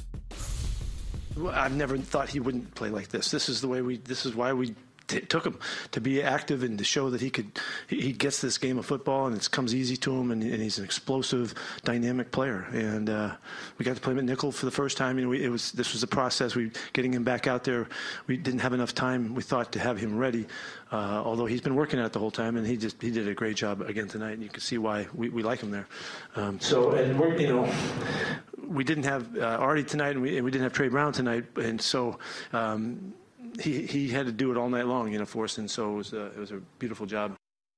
I've never thought he wouldn't play like this. This is the way we. This is why we t- took him to be active and to show that he could. He, he gets this game of football and it comes easy to him, and, and he's an explosive, dynamic player. And uh, we got to play him at nickel for the first time. You know, we, it was this was a process. We getting him back out there. We didn't have enough time. We thought to have him ready. Uh, although he's been working at it the whole time, and he just he did a great job again tonight, and you can see why we, we like him there. Um, so, and we're, you know, we didn't have uh, Artie tonight, and we, and we didn't have Trey Brown tonight, and so um, he he had to do it all night long, you know, for us, and so it was a, it was a beautiful job.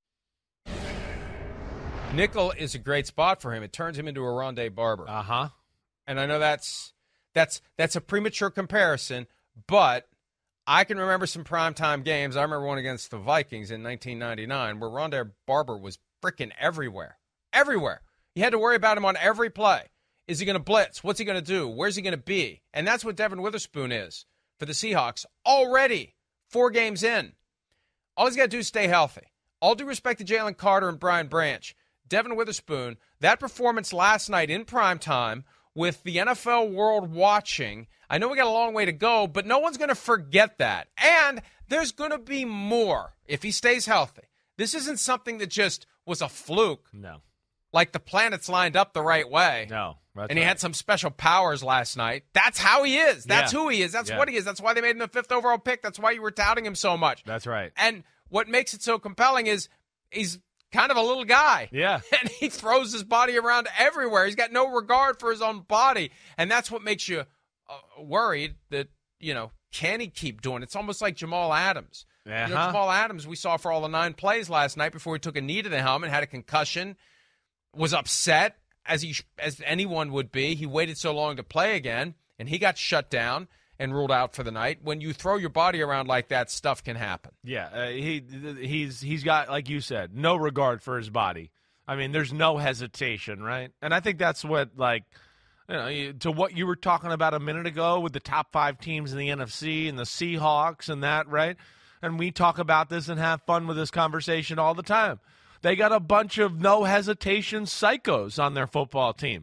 Nickel is a great spot for him. It turns him into a Rondé Barber. Uh huh. And I know that's that's that's a premature comparison, but I can remember some primetime games. I remember one against the Vikings in nineteen ninety-nine where Rondé Barber was freaking everywhere. Everywhere. You had to worry about him on every play. Is he going to blitz? What's he going to do? Where's he going to be? And that's what Devin Witherspoon is for the Seahawks already four games in. All he's got to do is stay healthy. All due respect to Jalen Carter and Brian Branch, Devin Witherspoon, that performance last night in primetime with the N F L world watching, I know we got a long way to go, but no one's going to forget that. And there's going to be more if he stays healthy. This isn't something that just was a fluke. No. Like the planets lined up the right way. No. And he right. had some special powers last night. That's how he is. That's yeah. who he is. That's yeah. what he is. That's why they made him the fifth overall pick. That's why you were touting him so much. That's right. And what makes it so compelling is he's kind of a little guy. Yeah. And he throws his body around everywhere. He's got no regard for his own body. And that's what makes you uh, worried that, you know, can he keep doing it? It's almost like Jamal Adams. Uh-huh. You know, Jamal Adams, we saw for all the nine plays last night before he took a knee to the helmet, had a concussion, was upset, as he as anyone would be. He waited so long to play again, and he got shut down and ruled out for the night. When you throw your body around like that, stuff can happen. Yeah, uh, he he's he's got, like you said, no regard for his body. I mean, there's no hesitation, right? And I think that's what, like, you know, to what you were talking about a minute ago with the top five teams in the N F C and the Seahawks and that, right? And we talk about this and have fun with this conversation all the time. They got a bunch of no hesitation psychos on their football team.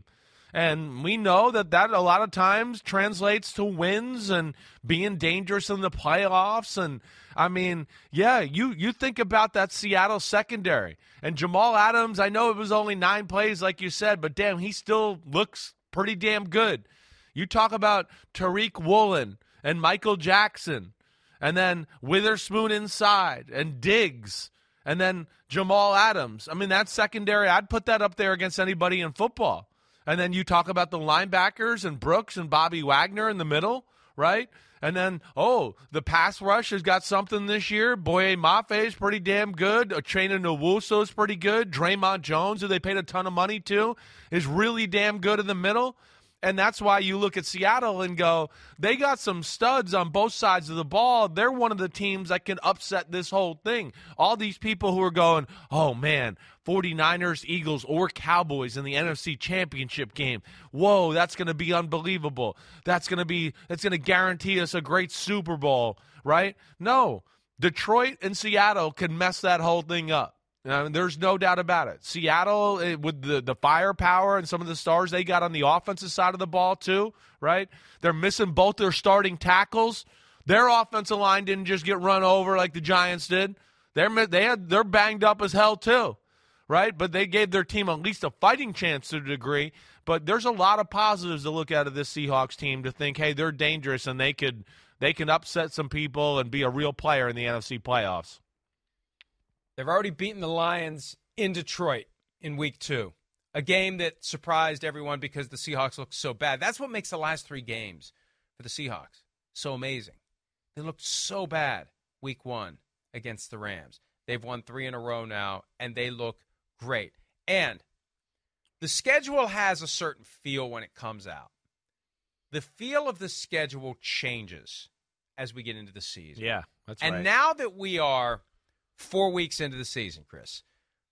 And we know that that a lot of times translates to wins and being dangerous in the playoffs. And, I mean, yeah, you, you think about that Seattle secondary. And Jamal Adams, I know it was only nine plays like you said, but, damn, he still looks pretty damn good. You talk about Tariq Woolen and Michael Jackson and then Witherspoon inside and Diggs and then Jamal Adams. I mean, that secondary, I'd put that up there against anybody in football. And then you talk about the linebackers and Brooks and Bobby Wagner in the middle, right? And then, oh, the pass rush has got something this year. Boye Mafe is pretty damn good. Uchenna Nwosu is pretty good. Draymond Jones, who they paid a ton of money to, is really damn good in the middle. And that's why you look at Seattle and go, they got some studs on both sides of the ball. They're one of the teams that can upset this whole thing. All these people who are going, oh, man, 49ers, Eagles, or Cowboys in the N F C Championship game. Whoa, that's going to be unbelievable. That's going to be, it's going to guarantee us a great Super Bowl, right? No, Detroit and Seattle can mess that whole thing up. I mean, there's no doubt about it. Seattle, it, with the, the firepower and some of the stars they got on the offensive side of the ball too, right? They're missing both their starting tackles. Their offensive line didn't just get run over like the Giants did. They're, they had, they're banged up as hell too, right? But they gave their team at least a fighting chance to a degree. But there's a lot of positives to look at of this Seahawks team to think, hey, they're dangerous and they could they can upset some people and be a real player in the N F C playoffs. They've already beaten the Lions in Detroit in week two, a game that surprised everyone because the Seahawks looked so bad. That's what makes the last three games for the Seahawks so amazing. They looked so bad week one against the Rams. They've won three in a row now, and they look great. And the schedule has a certain feel when it comes out. The feel of the schedule changes as we get into the season. Yeah, that's and right. And now that we are four weeks into the season, Chris,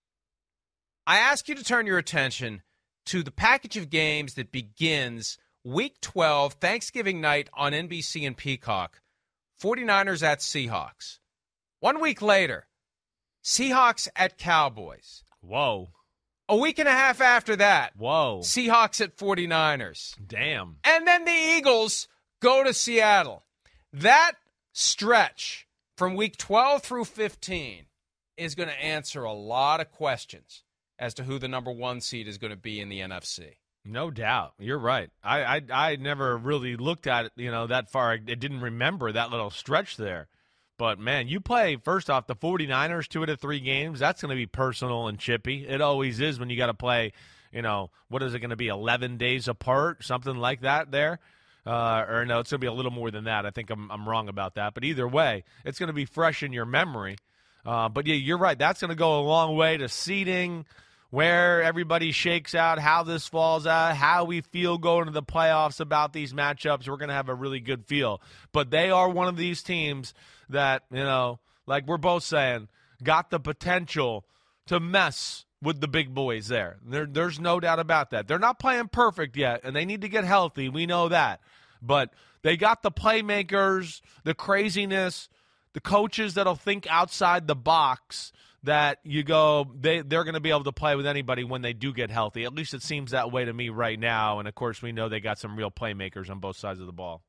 I ask you to turn your attention to the package of games that begins week twelve, Thanksgiving night on N B C and Peacock. 49ers at Seahawks. One week later, Seahawks at Cowboys. Whoa. A week and a half after that, whoa, Seahawks at 49ers. Damn. And then the Eagles go to Seattle. That stretch from week twelve through fifteen is going to answer a lot of questions as to who the number one seed is going to be in the N F C. No doubt. You're right. I, I I never really looked at it, you know, that far. I didn't remember that little stretch there. But, man, you play, first off, the 49ers, two out of three games. That's going to be personal and chippy. It always is when you got to play, you know, what is it going to be, eleven days apart, something like that there? Uh, or, no, it's going to be a little more than that. I think I'm, I'm wrong about that. But either way, it's going to be fresh in your memory. Uh, but, yeah, you're right. That's going to go a long way to seeding, where everybody shakes out, how this falls out, how we feel going to the playoffs about these matchups. We're going to have a really good feel. But they are one of these teams that, you know, like we're both saying, got the potential to mess with the big boys there. there. There's no doubt about that. They're not playing perfect yet, and they need to get healthy. We know that. But they got the playmakers, the craziness, the coaches that'll think outside the box that you go, they, they're going to be able to play with anybody when they do get healthy. At least it seems that way to me right now. And, of course, we know they got some real playmakers on both sides of the ball.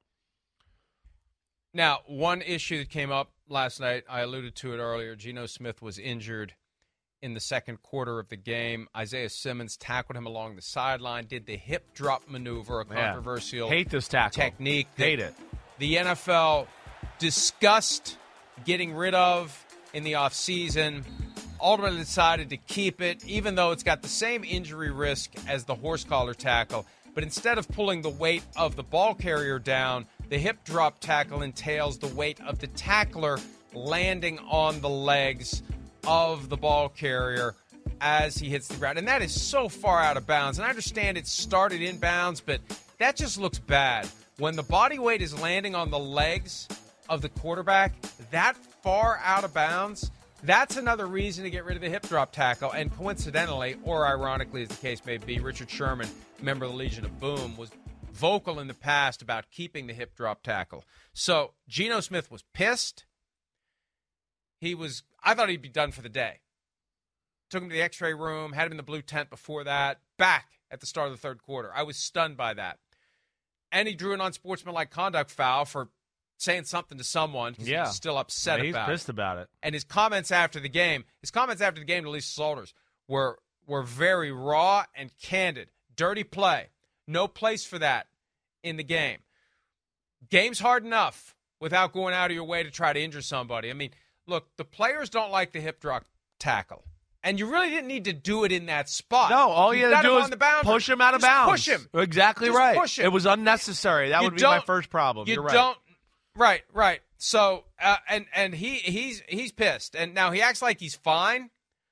Now, one issue that came up last night, I alluded to it earlier, Geno Smith was injured in the second quarter of the game. Isaiah Simmons tackled him along the sideline, did the hip drop maneuver, a controversial yeah. Hate this tackle. technique. Hate it. The N F L discussed getting rid of in the offseason, ultimately decided to keep it, even though it's got the same injury risk as the horse collar tackle. But instead of pulling the weight of the ball carrier down, the hip drop tackle entails the weight of the tackler landing on the legs of the ball carrier as he hits the ground. And that is so far out of bounds. And I understand it started in bounds, but that just looks bad. When the body weight is landing on the legs of the quarterback that far out of bounds, that's another reason to get rid of the hip drop tackle. And coincidentally, or ironically as the case may be, Richard Sherman, member of the Legion of Boom, was vocal in the past about keeping the hip drop tackle. So Geno Smith was pissed. He was, I thought he'd be done for the day. Took him to the x-ray room, had him in the blue tent before that, back at the start of the third quarter. I was stunned by that. And he drew an unsportsmanlike conduct foul for saying something to someone because yeah. he was still upset yeah, he's about it. He's pissed about it. And his comments after the game, his comments after the game to Lisa Salters were were very raw and candid. Dirty play. No place for that in the game. Game's hard enough without going out of your way to try to injure somebody. I mean, look, the players don't like the hip drop tackle. And you really didn't need to do it in that spot. No, all you, you had to do is push him out of Just bounds. Push him. Exactly Just right. Push him. It was unnecessary. That you would be my first problem. You You're right. don't. Right, right. So, uh, and and he he's he's pissed, and now he acts like he's fine.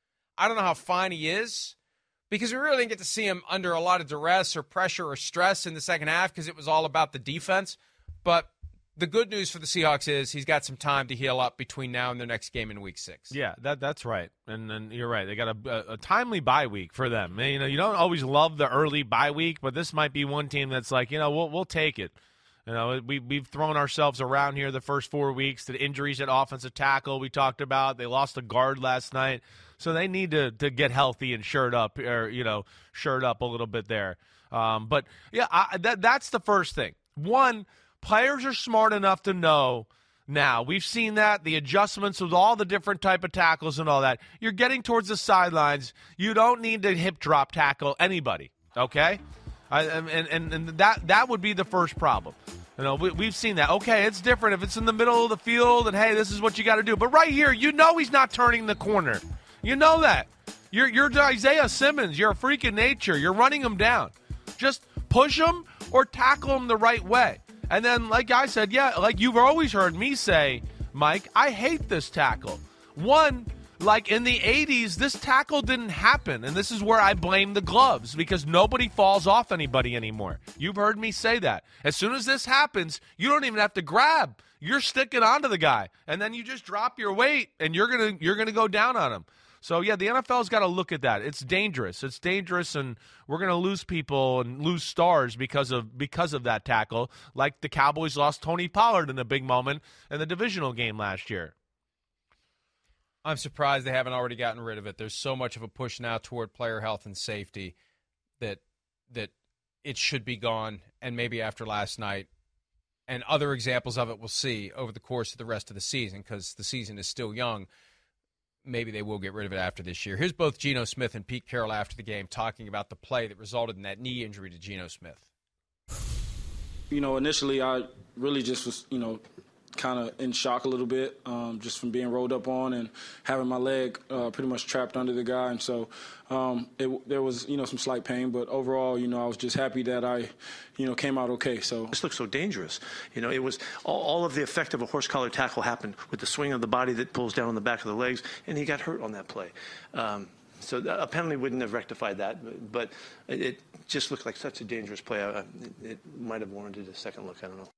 I don't know how fine he is, because we really didn't get to see him under a lot of duress or pressure or stress in the second half because it was all about the defense. But the good news for the Seahawks is he's got some time to heal up between now and their next game in week six. Yeah, that that's right. And then you're right. They got a, a, a timely bye week for them. You know, you don't always love the early bye week, but this might be one team that's like, you know, we'll we'll take it. You know, we we've thrown ourselves around here the first four weeks. The injuries at offensive tackle we talked about. They lost a guard last night, so they need to to get healthy and shirt up, or you know, shirt up a little bit there. Um, but yeah, I, that that's the first thing. One. Players are smart enough to know now. We've seen that, the adjustments with all the different type of tackles and all that. You're getting towards the sidelines. You don't need to hip drop tackle anybody, okay? I, and and, and that, that would be the first problem. You know, we, we've seen that. Okay, it's different if it's in the middle of the field and, hey, this is what you got to do. But right here, you know he's not turning the corner. You know that. You're, you're Isaiah Simmons. You're a freak of nature. You're running him down. Just push him or tackle him the right way. And then, like I said, yeah, like you've always heard me say, Mike, I hate this tackle. One, like in the eighties, this tackle didn't happen, and this is where I blame the gloves, because nobody falls off anybody anymore. You've heard me say that. As soon as this happens, you don't even have to grab. You're sticking onto the guy, and then you just drop your weight, and you're gonna you're gonna go down on him. So, yeah, the N F L's got to look at that. It's dangerous. It's dangerous, and we're going to lose people and lose stars because of because of that tackle, like the Cowboys lost Tony Pollard in a big moment in the divisional game last year. I'm surprised they haven't already gotten rid of it. There's so much of a push now toward player health and safety that that it should be gone, and maybe after last night and other examples of it we'll see over the course of the rest of the season, because the season is still young. Maybe they will get rid of it after this year. Here's both Geno Smith and Pete Carroll after the game talking about the play that resulted in that knee injury to Geno Smith. You know, initially I really just was, you know, kind of in shock a little bit, um, just from being rolled up on and having my leg uh, pretty much trapped under the guy. And so um, it, there was, you know, some slight pain. But overall, you know, I was just happy that I, you know, came out okay. So this looks so dangerous. You know, it was all, all of the effect of a horse collar tackle happened with the swing of the body that pulls down on the back of the legs, and he got hurt on that play. Um, so a penalty wouldn't have rectified that, but it, it just looked like such a dangerous play. I, it, it might have warranted a second look. I don't know.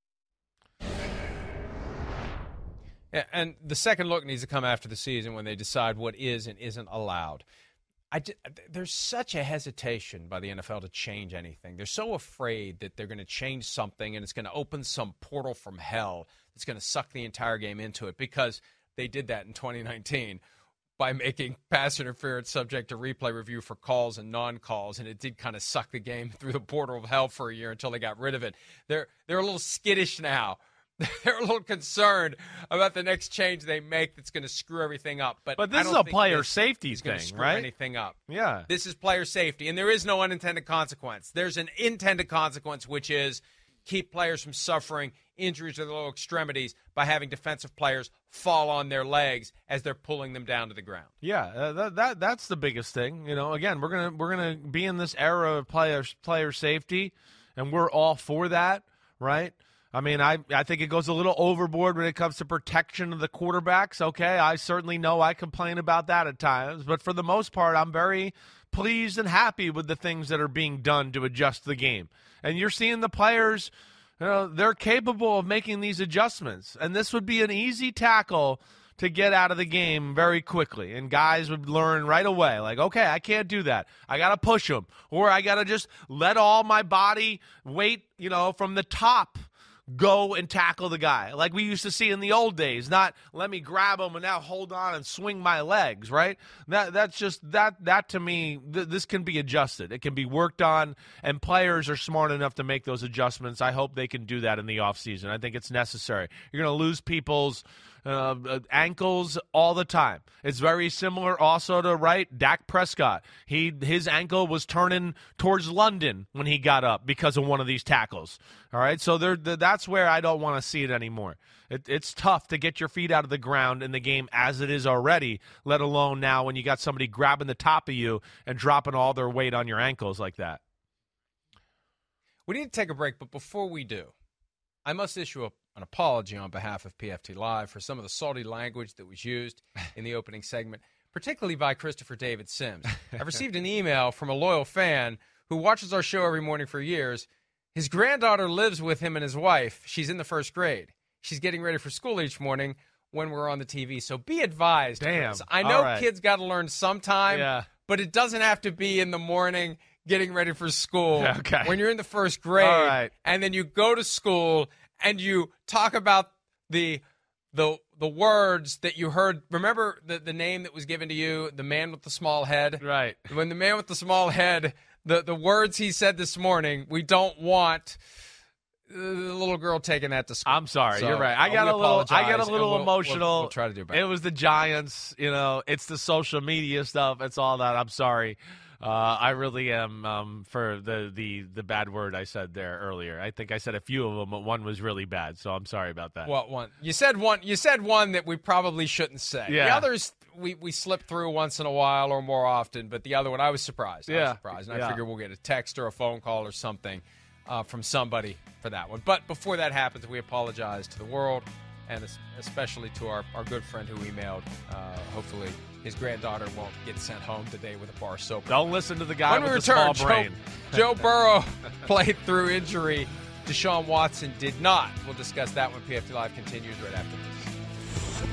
Yeah, and the second look needs to come after the season when they decide what is and isn't allowed. I just, there's such a hesitation by the N F L to change anything. They're so afraid that they're going to change something and it's going to open some portal from hell that's going to suck the entire game into it, because they did that in twenty nineteen by making pass interference subject to replay review for calls and non-calls, and it did kind of suck the game through the portal of hell for a year until they got rid of it. They're they're a little skittish now. They're a little concerned about the next change they make that's going to screw everything up. But, but this I don't is a think player this safety is thing, going to screw right? anything up. Yeah. This is player safety, and there is no unintended consequence. There's an intended consequence, which is keep players from suffering injuries to the lower extremities by having defensive players fall on their legs as they're pulling them down to the ground. Yeah, uh, that, that that's the biggest thing. You know, again, we're gonna we're gonna be in this era of player player safety, and we're all for that, right? I mean, I, I think it goes a little overboard when it comes to protection of the quarterbacks. Okay, I certainly know I complain about that at times, but for the most part, I'm very pleased and happy with the things that are being done to adjust the game. And you're seeing the players, you know, they're capable of making these adjustments. And this would be an easy tackle to get out of the game very quickly. And guys would learn right away, like, okay, I can't do that. I got to push them. Or I got to just let all my body weight, you know, from the top go and tackle the guy like we used to see in the old days. Not let me grab him and now hold on and swing my legs, right? That that's just that that to me, th- this can be adjusted. It can be worked on, and players are smart enough to make those adjustments. I hope they can do that in the offseason. I think it's necessary. You're going to lose people's Uh, ankles all the time. It's very similar also to, right, Dak Prescott. He his ankle was turning towards London when he got up because of one of these tackles. All right, so there, that's where I don't want to see it anymore. It, it's tough to get your feet out of the ground in the game as it is already, let alone now when you got somebody grabbing the top of you and dropping all their weight on your ankles like that. We need to take a break, but before we do, I must issue a an apology on behalf of P F T Live for some of the salty language that was used in the opening segment, particularly by Christopher David Sims. I received an email from a loyal fan who watches our show every morning for years. His granddaughter lives with him and his wife. She's in the first grade. She's getting ready for school each morning when we're on the T V. So be advised. Damn. Chris. I know right. kids got to learn sometime, yeah. but it doesn't have to be in the morning getting ready for school. Okay. When you're in the first grade, All right. and then you go to school and you talk about the the the words that you heard. Remember the, the name that was given to you, the man with the small head? Right. When the man with the small head, the, the words he said this morning, we don't want the little girl taking that to school. I'm sorry, So, you're right. I uh, got we a little I got a apologize, little and we'll- emotional. We'll, we'll try to do better. It was the Giants, you know, it's the social media stuff, it's all that. I'm sorry. Uh, I really am um, for the, the, the bad word I said there earlier. I think I said a few of them, but one was really bad, so I'm sorry about that. What one? You said one. You said one that we probably shouldn't say. Yeah. The others we, we slip through once in a while or more often, but the other one I was surprised. I Yeah. was surprised, and Yeah. I figure we'll get a text or a phone call or something uh, from somebody for that one. But before that happens, we apologize to the world and especially to our, our good friend who emailed. Uh, hopefully his granddaughter won't get sent home today with a bar soap. Don't listen to the guy when with we the return, small brain. Joe, Joe Burrow played through injury. Deshaun Watson did not. We'll discuss that when P F T Live continues right after this.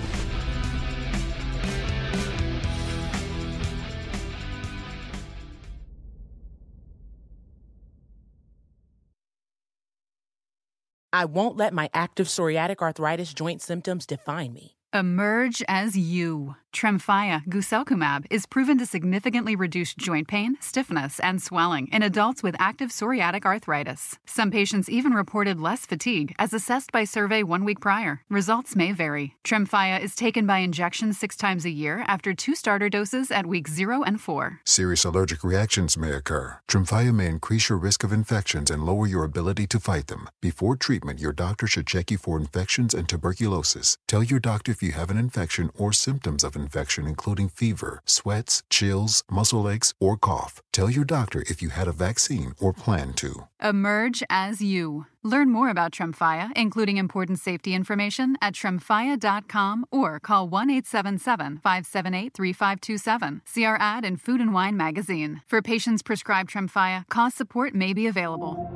I won't let my active psoriatic arthritis joint symptoms define me. Emerge as you. Tremfya guselkumab is proven to significantly reduce joint pain, stiffness, and swelling in adults with active psoriatic arthritis. Some patients even reported less fatigue as assessed by survey one week prior. Results may vary. Tremfya is taken by injection six times a year after two starter doses at weeks zero and four. Serious allergic reactions may occur. Tremfya may increase your risk of infections and lower your ability to fight them. Before treatment, your doctor should check you for infections and tuberculosis. Tell your doctor if you have an infection or symptoms of infection, including fever, sweats, chills, muscle aches, or cough. Tell your doctor if you had a vaccine or plan to. Emerge as you. Learn more about Tremfya, including important safety information, at tremfya dot com or call one eight seven seven, five seven eight, three five two seven. See our ad in Food and Wine magazine. For patients prescribed Tremfya, cost support may be available.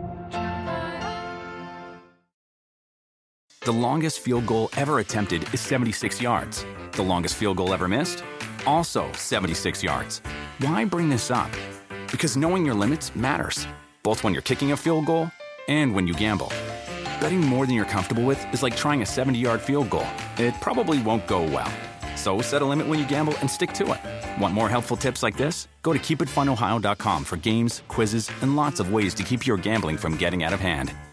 The longest field goal ever attempted is seventy-six yards. The longest field goal ever missed? Also seventy-six yards. Why bring this up? Because knowing your limits matters, both when you're kicking a field goal and when you gamble. Betting more than you're comfortable with is like trying a seventy-yard field goal. It probably won't go well. So set a limit when you gamble and stick to it. Want more helpful tips like this? Go to keep it fun ohio dot com for games, quizzes, and lots of ways to keep your gambling from getting out of hand.